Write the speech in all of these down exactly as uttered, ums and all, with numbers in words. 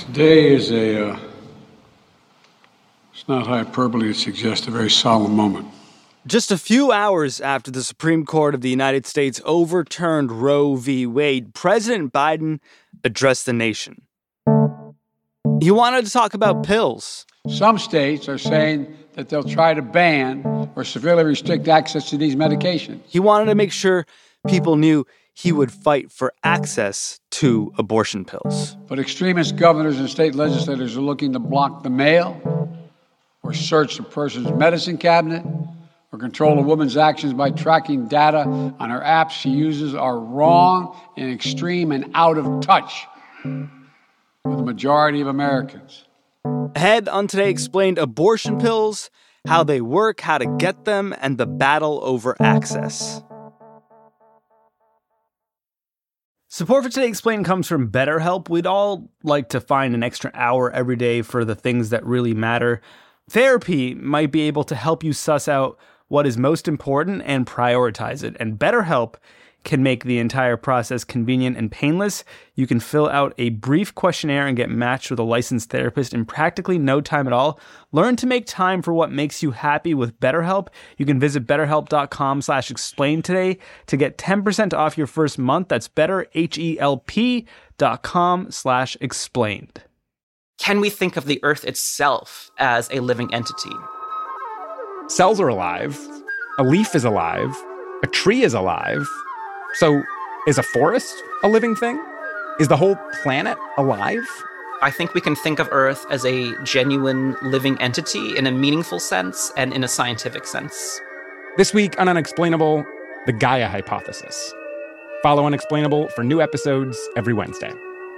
Today is a, uh, it's not hyperbole to suggest a very solemn moment. Just a few hours after the Supreme Court of the United States overturned Roe v. Wade, President Biden addressed the nation. He wanted to talk about pills. Some states are saying that they'll try to ban or severely restrict access to these medications. He wanted to make sure people knew he would fight for access to abortion pills. But extremist governors and state legislators are looking to block the mail or search a person's medicine cabinet or control a woman's actions by tracking data on her apps she uses are wrong and extreme and out of touch with the majority of Americans. Ahead on Today Explained, abortion pills, how they work, how to get them, and the battle over access. Support for Today Explained comes from BetterHelp. We'd all like to find an extra hour every day for the things that really matter. Therapy might be able to help you suss out what is most important and prioritize it. And BetterHelp can make the entire process convenient and painless. You can fill out a brief questionnaire and get matched with a licensed therapist in practically no time at all. Learn to make time for what makes you happy with BetterHelp. You can visit betterhelp.com slash explain today to get ten percent off your first month. That's betterhelp.com slash explained. Can we think of the Earth itself as a living entity? Cells are alive. A leaf is alive. A tree is alive. So, is a forest a living thing? Is the whole planet alive? I think we can think of Earth as a genuine living entity in a meaningful sense and in a scientific sense. This week on Unexplainable, the Gaia hypothesis. Follow Unexplainable for new episodes every Wednesday.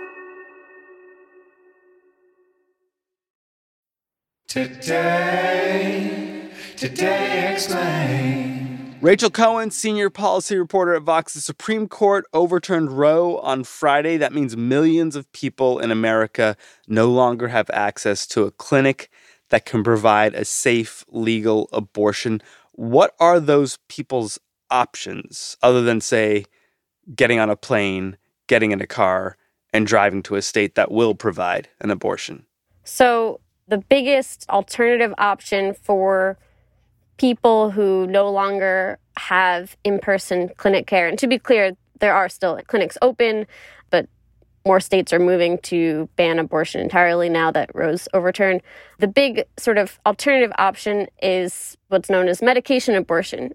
Today, Today Explained. Rachel Cohen, senior policy reporter at Vox. The Supreme Court overturned Roe on Friday. That means millions of people in America no longer have access to a clinic that can provide a safe, legal abortion. What are those people's options other than, say, getting on a plane, getting in a car, and driving to a state that will provide an abortion? So the biggest alternative option for people who no longer have in-person clinic care. And to be clear, there are still clinics open, but more states are moving to ban abortion entirely now that Roe's overturned. The big sort of alternative option is what's known as medication abortion.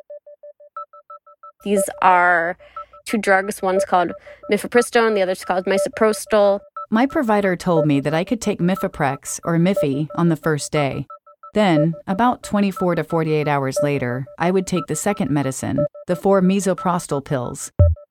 These are two drugs. One's called mifepristone, the other's called misoprostol. My provider told me that I could take Mifeprex, or Miffy, on the first day. Then, about twenty-four to forty-eight hours later, I would take the second medicine, the four misoprostol pills.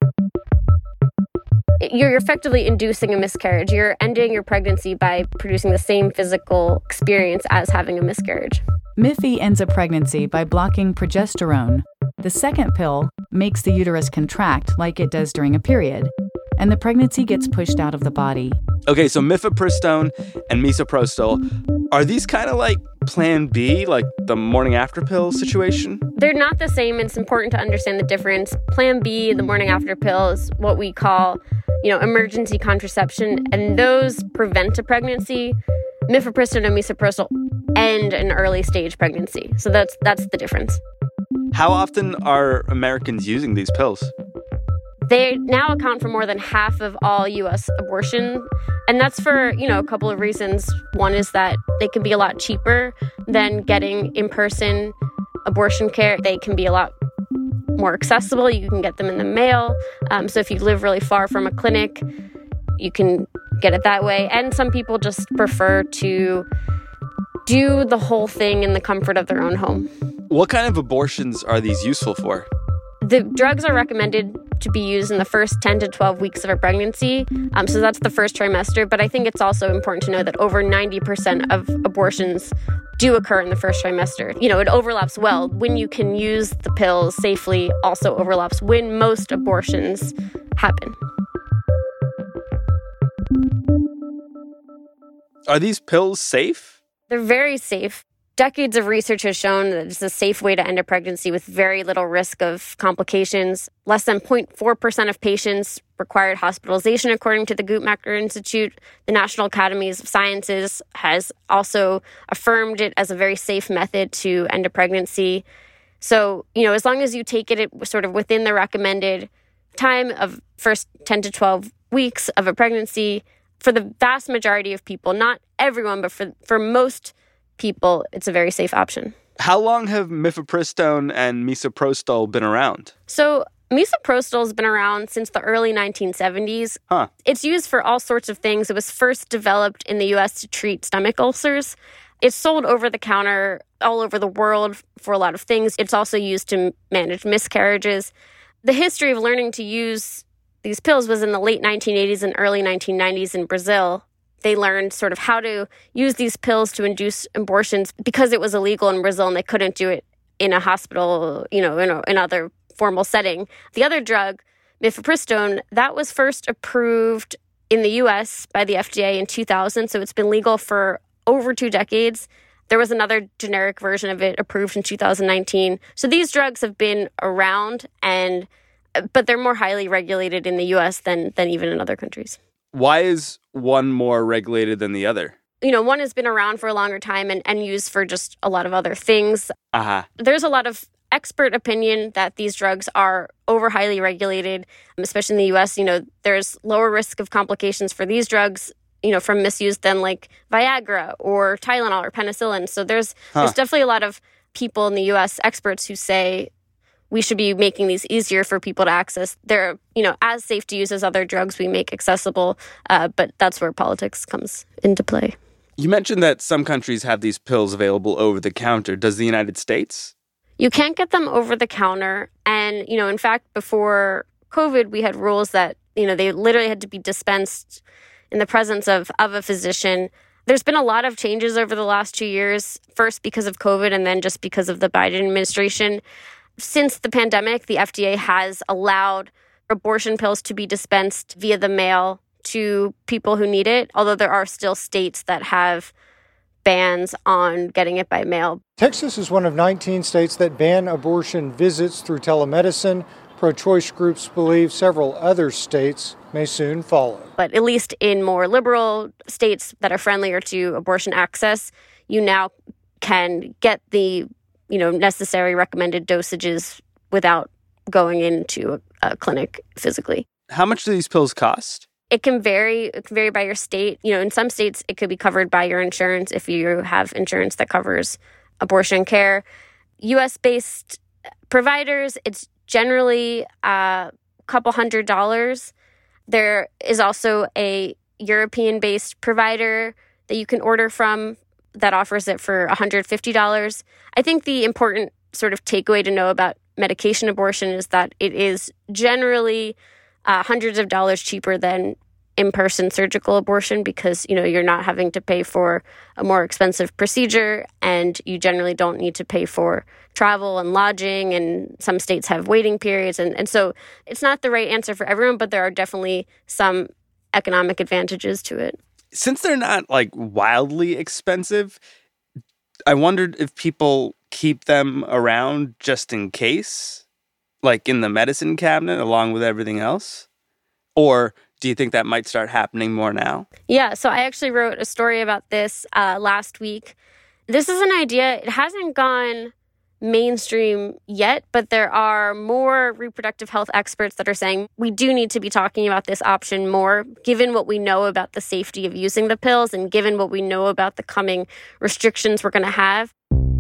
You're effectively inducing a miscarriage. You're ending your pregnancy by producing the same physical experience as having a miscarriage. Miffy ends a pregnancy by blocking progesterone. The second pill makes the uterus contract like it does during a period, and the pregnancy gets pushed out of the body. Okay, so mifepristone and misoprostol, are these kind of like Plan B, like the morning after pill situation? They're not the same. It's important to understand the difference. Plan B, the morning after pill, is what we call, you know, emergency contraception, and those prevent a pregnancy. Mifepristone and misoprostol end an early stage pregnancy. So that's that's the difference. How often are Americans using these pills? They now account for more than half of all U S abortion. And that's for, you know, a couple of reasons. One is that they can be a lot cheaper than getting in-person abortion care. They can be a lot more accessible. You can get them in the mail. Um, so if you live really far from a clinic, you can get it that way. And some people just prefer to do the whole thing in the comfort of their own home. What kind of abortions are these useful for? The drugs are recommended to be used in the first ten to twelve weeks of a pregnancy. Um, so that's the first trimester. But I think it's also important to know that over ninety percent of abortions do occur in the first trimester. You know, it overlaps well. When you can use the pills safely also overlaps when most abortions happen. Are these pills safe? They're very safe. Decades of research has shown that it's a safe way to end a pregnancy with very little risk of complications. Less than zero point four percent of patients required hospitalization, according to the Guttmacher Institute. The National Academies of Sciences has also affirmed it as a very safe method to end a pregnancy. So, you know, as long as you take it, it sort of within the recommended time of first ten to twelve weeks of a pregnancy, for the vast majority of people, not everyone, but for, for most people, it's a very safe option. How long have mifepristone and misoprostol been around? So misoprostol has been around since the early nineteen seventies. Huh. It's used for all sorts of things. It was first developed in the U S to treat stomach ulcers. It's sold over the counter all over the world for a lot of things. It's also used to manage miscarriages. The history of learning to use these pills was in the late nineteen eighties and early nineteen nineties in Brazil. They learned sort of how to use these pills to induce abortions because it was illegal in Brazil and they couldn't do it in a hospital, you know, in a, in other formal setting. The other drug, mifepristone, that was first approved in the U S by the F D A in two thousand, so it's been legal for over two decades. There was another generic version of it approved in two thousand nineteen. So these drugs have been around, and but they're more highly regulated in the U S than than even in other countries. Why is one more regulated than the other? You know, one has been around for a longer time and, and used for just a lot of other things. Uh-huh. There's a lot of expert opinion that these drugs are over highly regulated, especially in the U S. You know, there's lower risk of complications for these drugs, you know, from misuse than like Viagra or Tylenol or penicillin. So there's huh. there's definitely a lot of people in the U S, experts, who say we should be making these easier for people to access. They're, you know, as safe to use as other drugs we make accessible, uh, but that's where politics comes into play. You mentioned that some countries have these pills available over the counter. Does the United States? You can't get them over the counter. And, you know, in fact, before COVID, we had rules that, you know, they literally had to be dispensed in the presence of, of a physician. There's been a lot of changes over the last two years, first because of COVID and then just because of the Biden administration. Since the pandemic, the F D A has allowed abortion pills to be dispensed via the mail to people who need it, although there are still states that have bans on getting it by mail. Texas is one of nineteen states that ban abortion visits through telemedicine. Pro-choice groups believe several other states may soon follow. But at least in more liberal states that are friendlier to abortion access, you now can get the, you know, necessary recommended dosages without going into a, a clinic physically. How much do these pills cost? It can vary. It can vary by your state. You know, in some states, it could be covered by your insurance if you have insurance that covers abortion care. U S-based providers, it's generally a couple hundred dollars. There is also a European-based provider that you can order from that offers it for one hundred fifty dollars. I think the important sort of takeaway to know about medication abortion is that it is generally uh, hundreds of dollars cheaper than in-person surgical abortion because, you know, you're not having to pay for a more expensive procedure and you generally don't need to pay for travel and lodging, and some states have waiting periods. And, and so it's not the right answer for everyone, but there are definitely some economic advantages to it. Since they're not like wildly expensive, I wondered if people keep them around just in case, like in the medicine cabinet along with everything else? Or do you think that might start happening more now? Yeah, so I actually wrote a story about this uh, last week. This is an idea. It hasn't gone mainstream yet, but there are more reproductive health experts that are saying we do need to be talking about this option more, given what we know about the safety of using the pills and given what we know about the coming restrictions we're going to have.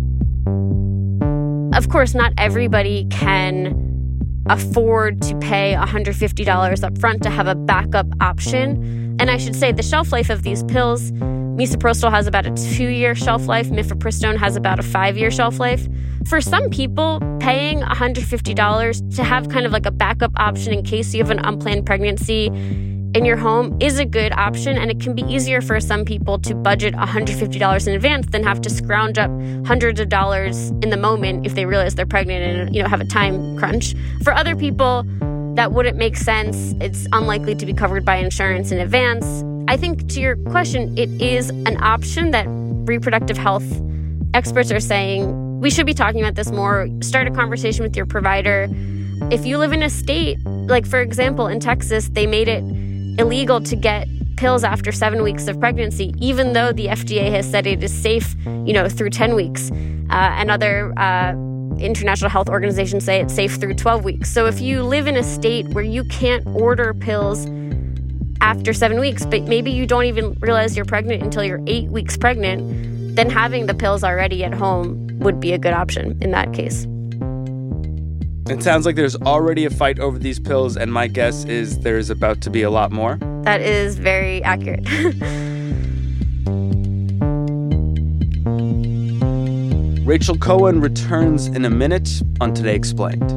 Of course, not everybody can afford to pay one hundred fifty dollars up front to have a backup option. And I should say the shelf life of these pills, misoprostol has about a two-year shelf life, mifepristone has about a five-year shelf life. For some people, paying one hundred fifty dollars to have kind of like a backup option in case you have an unplanned pregnancy in your home is a good option, and it can be easier for some people to budget one hundred fifty dollars in advance than have to scrounge up hundreds of dollars in the moment if they realize they're pregnant and, you know, have a time crunch. For other people, that wouldn't make sense. It's unlikely to be covered by insurance in advance. I think to your question, it is an option that reproductive health experts are saying we should be talking about this more. Start a conversation with your provider. If you live in a state, like for example, in Texas, they made it illegal to get pills after seven weeks of pregnancy, even though the F D A has said it is safe, you know, through ten weeks. Uh, and other uh, international health organizations say it's safe through twelve weeks. So if you live in a state where you can't order pills after seven weeks, but maybe you don't even realize you're pregnant until you're eight weeks pregnant, then having the pills already at home would be a good option in that case. It sounds like there's already a fight over these pills, and my guess is there's about to be a lot more. That is very accurate. Rachel Cohen returns in a minute on Today Explained.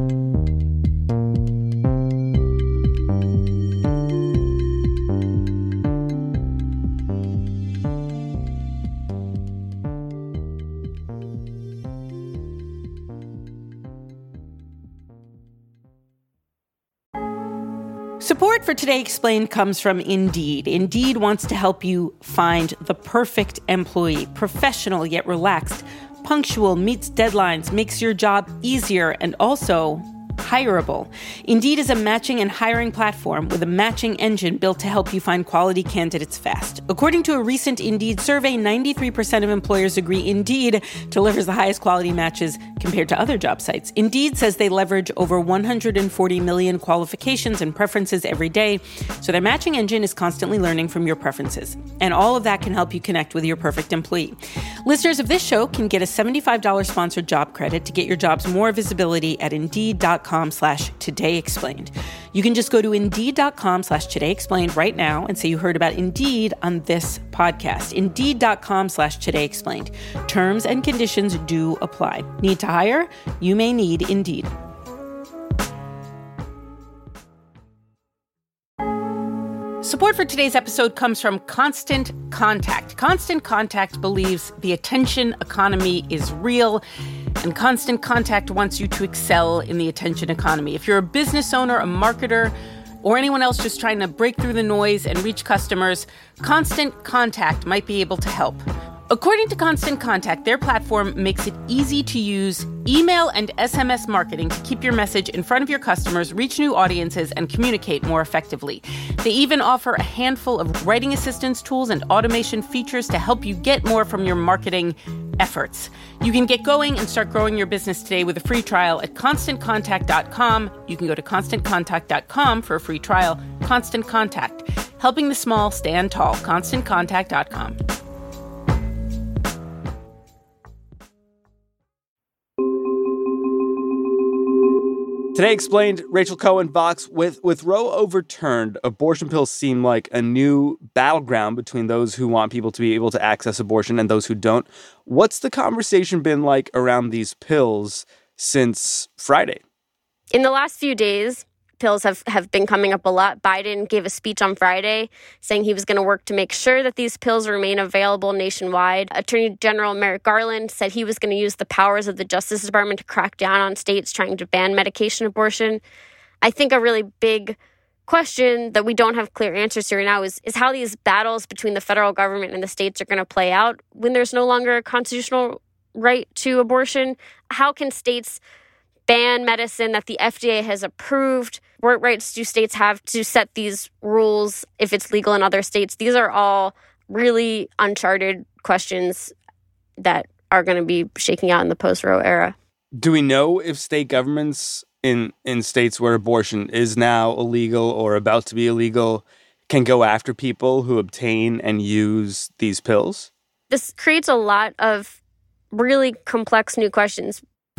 Support for Today Explained comes from Indeed. Indeed wants to help you find the perfect employee, professional yet relaxed, punctual, meets deadlines, makes your job easier, and also hireable. Indeed is a matching and hiring platform with a matching engine built to help you find quality candidates fast. According to a recent Indeed survey, ninety-three percent of employers agree Indeed delivers the highest quality matches compared to other job sites. Indeed says they leverage over one hundred forty million qualifications and preferences every day, so their matching engine is constantly learning from your preferences. And all of that can help you connect with your perfect employee. Listeners of this show can get a seventy-five dollars sponsored job credit to get your jobs more visibility at Indeed.com slash Today Explained. You can just go to Indeed.com slash Today Explained right now and say you heard about Indeed on this podcast. Indeed.com slash Today Explained. Terms and conditions do apply. Need to hire? You may need Indeed. Support for today's episode comes from Constant Contact. Constant Contact believes the attention economy is real, and Constant Contact wants you to excel in the attention economy. If you're a business owner, a marketer, or anyone else just trying to break through the noise and reach customers, Constant Contact might be able to help. According to Constant Contact, their platform makes it easy to use email and S M S marketing to keep your message in front of your customers, reach new audiences, and communicate more effectively. They even offer a handful of writing assistance tools and automation features to help you get more from your marketing efforts. You can get going and start growing your business today with a free trial at constant contact dot com. You can go to constant contact dot com for a free trial. Constant Contact, helping the small stand tall. constant contact dot com. Today Explained, Rachel Cohen, Vox. With, with Roe overturned, abortion pills seem like a new battleground between those who want people to be able to access abortion and those who don't. What's the conversation been like around these pills since Friday? In the last few days, pills have, have been coming up a lot. Biden gave a speech on Friday saying he was going to work to make sure that these pills remain available nationwide. Attorney General Merrick Garland said he was going to use the powers of the Justice Department to crack down on states trying to ban medication abortion. I think a really big question that we don't have clear answers to right now is, is how these battles between the federal government and the states are going to play out when there's no longer a constitutional right to abortion. How can states ban medicine that the F D A has approved? What rights do states have to set these rules if it's legal in other states? These are all really uncharted questions that are going to be shaking out in the post-Roe era. Do we know if state governments in, in states where abortion is now illegal or about to be illegal can go after people who obtain and use these pills? This creates a lot of really complex new questions.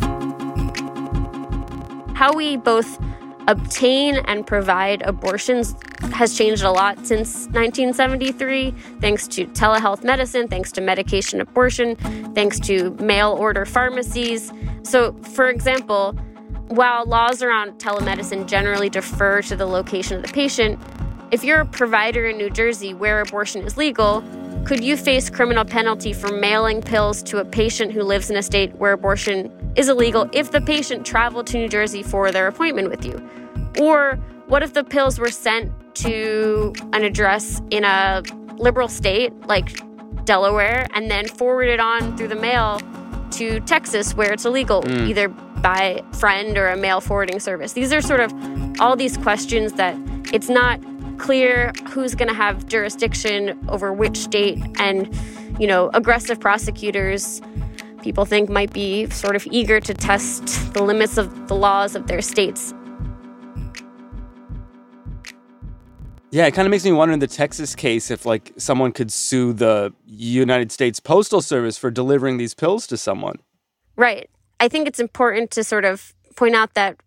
How we both obtain and provide abortions has changed a lot since nineteen seventy-three, thanks to telehealth medicine, thanks to medication abortion, thanks to mail-order pharmacies. So, for example, while laws around telemedicine generally defer to the location of the patient, if you're a provider in New Jersey where abortion is legal, could you face criminal penalty for mailing pills to a patient who lives in a state where abortion is illegal if the patient traveled to New Jersey for their appointment with you? Or what if the pills were sent to an address in a liberal state like Delaware and then forwarded on through the mail to Texas where it's illegal, mm. either by friend or a mail forwarding service? These are sort of all these questions that it's not clear who's going to have jurisdiction over which state, and, you know, aggressive prosecutors, people think, might be sort of eager to test the limits of the laws of their states. Yeah, it kind of makes me wonder in the Texas case if, like, someone could sue the United States Postal Service for delivering these pills to someone. Right. I think it's important to sort of point out that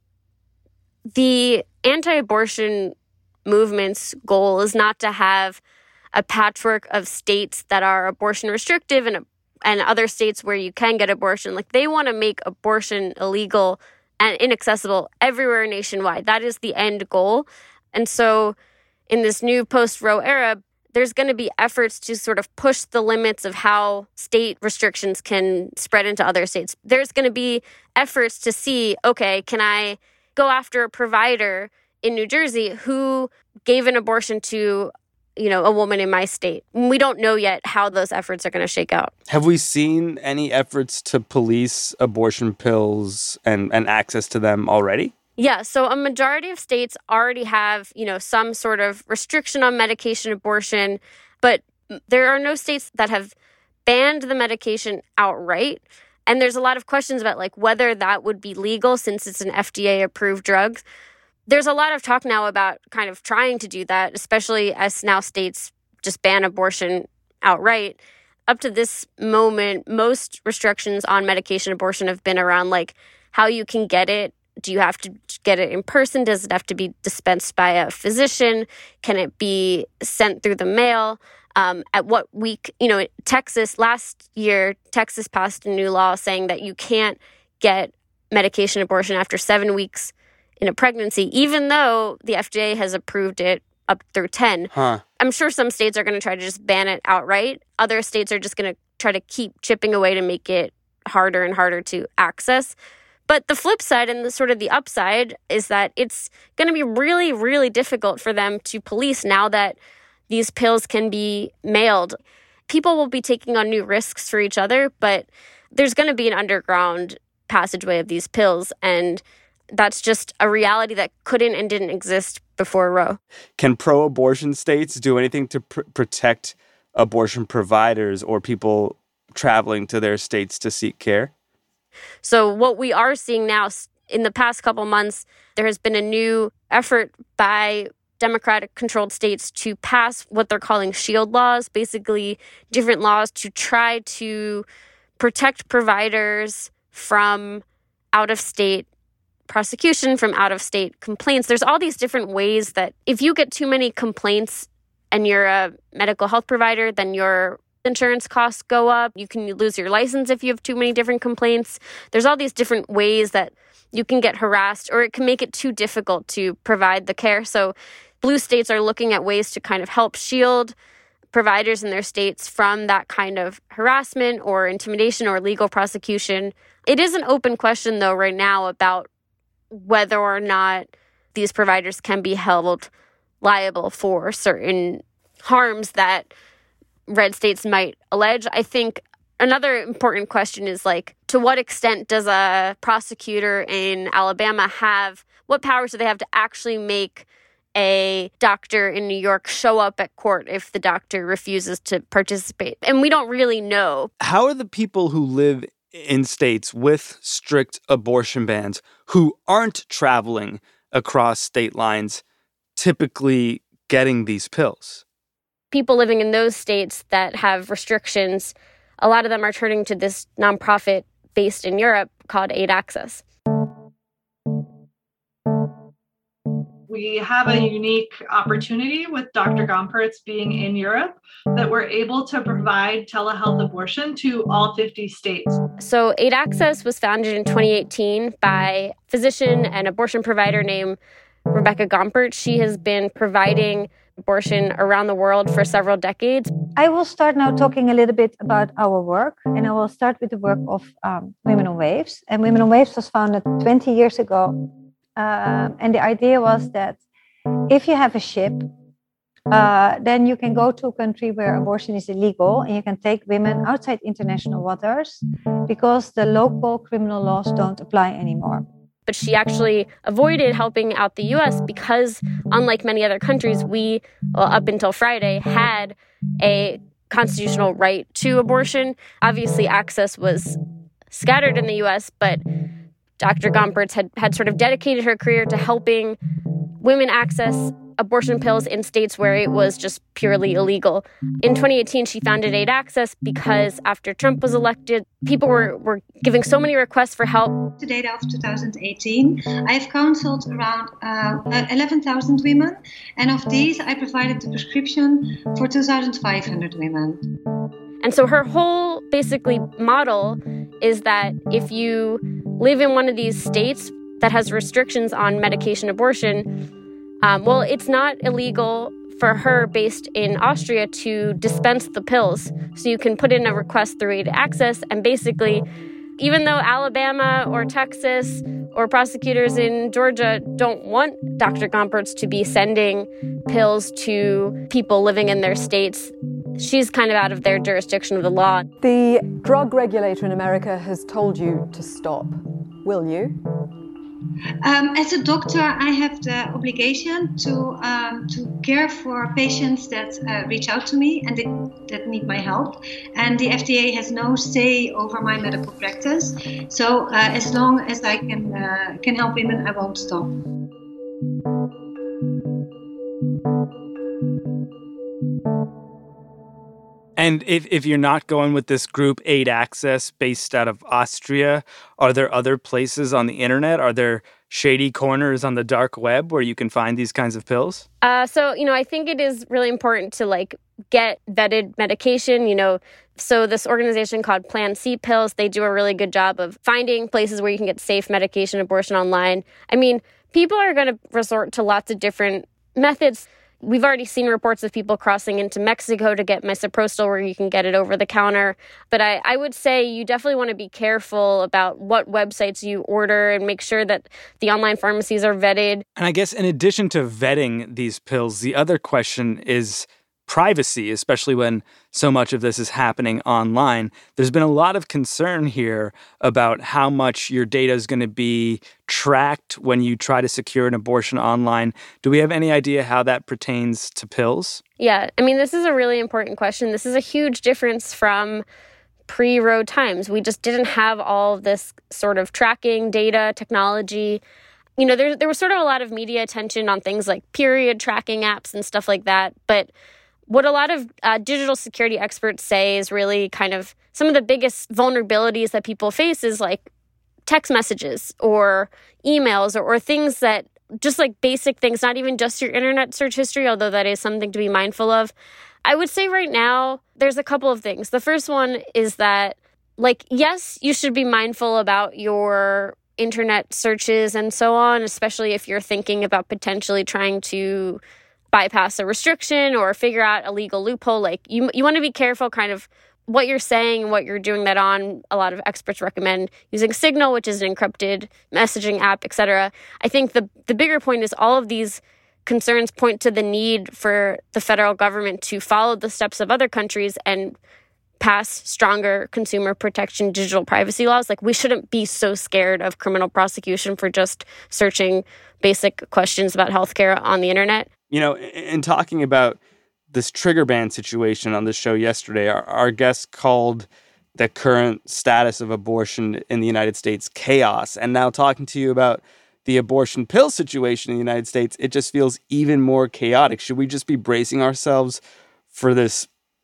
the anti-abortion movement's goal is not to have a patchwork of states that are abortion restrictive and and other states where you can get abortion. Like, they want to make abortion illegal and inaccessible everywhere nationwide. That is the end goal. And so in this new post-Roe era, there's going to be efforts to sort of push the limits of how state restrictions can spread into other states. There's going to be efforts to see, okay, can I go after a provider in New Jersey who gave an abortion to, you know, a woman in my state? We don't know yet how those efforts are going to shake out. Have we seen any efforts to police abortion pills and, and access to them already? Yeah, so a majority of states already have, you know, some sort of restriction on medication abortion, but there are no states that have banned the medication outright. And there's a lot of questions about, like, whether that would be legal since it's an F D A-approved drug. There's a lot of talk now about kind of trying to do that, especially as now states just ban abortion outright. Up to this moment, most restrictions on medication abortion have been around, like, how you can get it. Do you have to get it in person? Does it have to be dispensed by a physician? Can it be sent through the mail? Um, at what week, you know, Texas, last year, Texas passed a new law saying that you can't get medication abortion after seven weeks in a pregnancy, even though the F D A has approved it up through ten. Huh. I'm sure some states are going to try to just ban it outright. Other states are just going to try to keep chipping away to make it harder and harder to access. But the flip side and the sort of the upside is that it's going to be really, really difficult for them to police now that these pills can be mailed. People will be taking on new risks for each other, but there's going to be an underground passageway of these pills, and that's just a reality that couldn't and didn't exist before Roe. Can pro-abortion states do anything to pr- protect abortion providers or people traveling to their states to seek care? So what we are seeing now, in the past couple months, there has been a new effort by Democratic-controlled states to pass what they're calling shield laws, basically different laws to try to protect providers from out-of-state prosecution, from out-of-state complaints. There's all these different ways that if you get too many complaints and you're a medical health provider, then your insurance costs go up. You can lose your license if you have too many different complaints. There's all these different ways that you can get harassed, or it can make it too difficult to provide the care. So blue states are looking at ways to kind of help shield providers in their states from that kind of harassment or intimidation or legal prosecution. It is an open question, though, right now about whether or not these providers can be held liable for certain harms that red states might allege. I think another important question is, like, to what extent does a prosecutor in Alabama have, what powers do they have to actually make a doctor in New York show up at court if the doctor refuses to participate? And we don't really know. How are the people who live in states with strict abortion bans who aren't traveling across state lines typically getting these pills? People living in those states that have restrictions, a lot of them are turning to this nonprofit based in Europe called Aid Access. We have a unique opportunity with Doctor Gompertz being in Europe that we're able to provide telehealth abortion to all fifty states. So Aid Access was founded in twenty eighteen by a physician and abortion provider named Rebecca Gompertz. She has been providing abortion around the world for several decades. I will start now talking a little bit about our work, and I will start with the work of um, Women on Waves. And Women on Waves was founded twenty years ago. Um, and the idea was that if you have a ship uh, then you can go to a country where abortion is illegal and you can take women outside international waters because the local criminal laws don't apply anymore. But she actually avoided helping out the U S because, unlike many other countries, we, well, up until Friday, had a constitutional right to abortion. Obviously, access was scattered in the U S, but Doctor Gompertz had, had sort of dedicated her career to helping women access abortion pills in states where it was just purely illegal. In twenty eighteen, she founded Aid Access because after Trump was elected, people were, were giving so many requests for help. To date of two thousand eighteen, I've counseled around uh, eleven thousand women, and of these, I provided the prescription for two thousand five hundred women. And so her whole basically model is that if you live in one of these states that has restrictions on medication abortion, um, well, it's not illegal for her based in Austria to dispense the pills. So you can put in a request through Aid Access, and basically, even though Alabama or Texas or prosecutors in Georgia don't want Doctor Gompertz to be sending pills to people living in their states, she's kind of out of their jurisdiction of the law. The drug regulator in America has told you to stop. Will you? Um, as a doctor, I have the obligation to um, to care for patients that uh, reach out to me and that, that need my help. And the F D A has no say over my medical practice. So uh, as long as I can uh, can help women, I won't stop. And if, if you're not going with this group Aid Access based out of Austria, are there other places on the internet? Are there shady corners on the dark web where you can find these kinds of pills? Uh, so, you know, I think it is really important to like get vetted medication, you know. So this organization called Plan C Pills, they do a really good job of finding places where you can get safe medication abortion online. I mean, people are going to resort to lots of different methods. We've already seen reports of people crossing into Mexico to get misoprostol where you can get it over the counter. But I, I would say you definitely want to be careful about what websites you order and make sure that the online pharmacies are vetted. And I guess in addition to vetting these pills, the other question is privacy, especially when so much of this is happening online. There's been a lot of concern here about how much your data is going to be tracked when you try to secure an abortion online. Do we have any idea how that pertains to pills? Yeah, I mean, this is a really important question. This is a huge difference from pre-Roe times. We just didn't have all of this sort of tracking data technology. You know, there, there was sort of a lot of media attention on things like period tracking apps and stuff like that, but what a lot of uh, digital security experts say is really kind of some of the biggest vulnerabilities that people face is like text messages or emails or, or things that just like basic things, not even just your internet search history, although that is something to be mindful of. I would say right now, there's a couple of things. The first one is that, like, yes, you should be mindful about your internet searches and so on, especially if you're thinking about potentially trying to bypass a restriction or figure out a legal loophole. Like you you want to be careful kind of what you're saying and what you're doing that on. A lot of experts recommend using Signal, which is an encrypted messaging app, et cetera. I think the the bigger point is all of these concerns point to the need for the federal government to follow the steps of other countries and pass stronger consumer protection digital privacy laws. Like we shouldn't be so scared of criminal prosecution for just searching basic questions about healthcare on the internet. You know, in talking about this trigger ban situation on the show yesterday, our, our guest called the current status of abortion in the United States chaos. And now talking to you about the abortion pill situation in the United States, it just feels even more chaotic. Should we just be bracing ourselves for this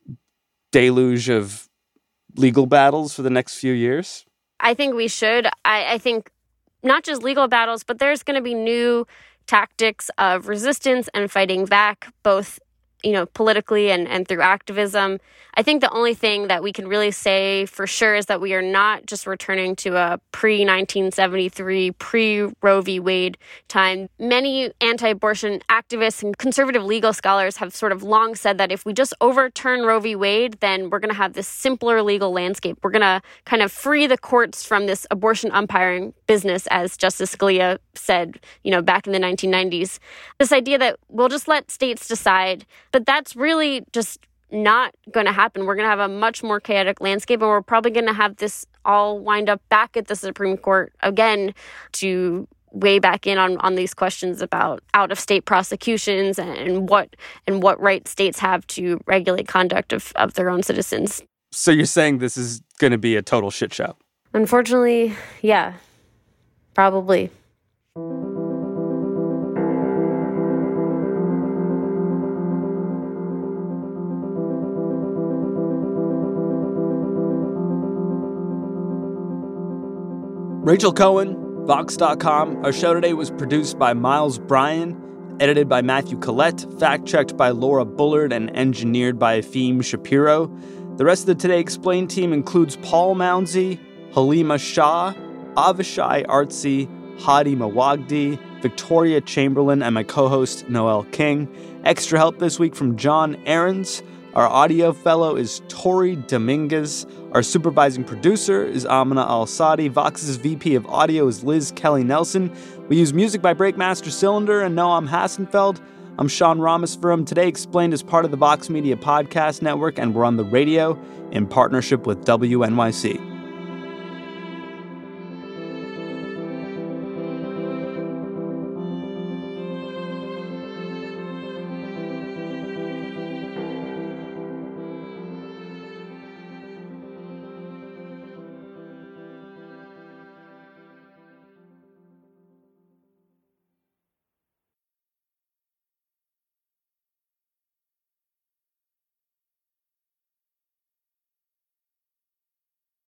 deluge of legal battles for the next few years? I think we should. I, I think not just legal battles, but there's going to be new tactics of resistance and fighting back, both, you know, politically and, and through activism. I think the only thing that we can really say for sure is that we are not just returning to a pre-nineteen seventy-three, pre-Roe v. Wade time. Many anti-abortion activists and conservative legal scholars have sort of long said that if we just overturn Roe v. Wade, then we're going to have this simpler legal landscape. We're going to kind of free the courts from this abortion umpiring business, as Justice Scalia said, you know, back in the nineteen nineties. This idea that we'll just let states decide, but that's really just not going to happen. We're going to have a much more chaotic landscape, and we're probably going to have this all wind up back at the Supreme Court again to weigh back in on, on these questions about out-of-state prosecutions and what and what right states have to regulate conduct of, of their own citizens. So you're saying this is going to be a total shit show? Unfortunately, yeah, probably. Rachel Cohen, Vox dot com. Our show today was produced by Miles Bryan, edited by Matthew Collette, fact-checked by Laura Bullard, and engineered by Efim Shapiro. The rest of the Today Explained team includes Paul Mounsey, Halima Shah, Avishai Artsy, Hadi Mawagdi, Victoria Chamberlain, and my co-host Noel King. Extra help this week from John Ahrens. Our audio fellow is Tori Dominguez. Our supervising producer is Amina Al-Sadi. Vox's V P of audio is Liz Kelly Nelson. We use music by Breakmaster Cylinder and Noam Hassenfeld. I'm Sean Rameswaram. Today Explained is part of the Vox Media Podcast Network, and we're on the radio in partnership with W N Y C.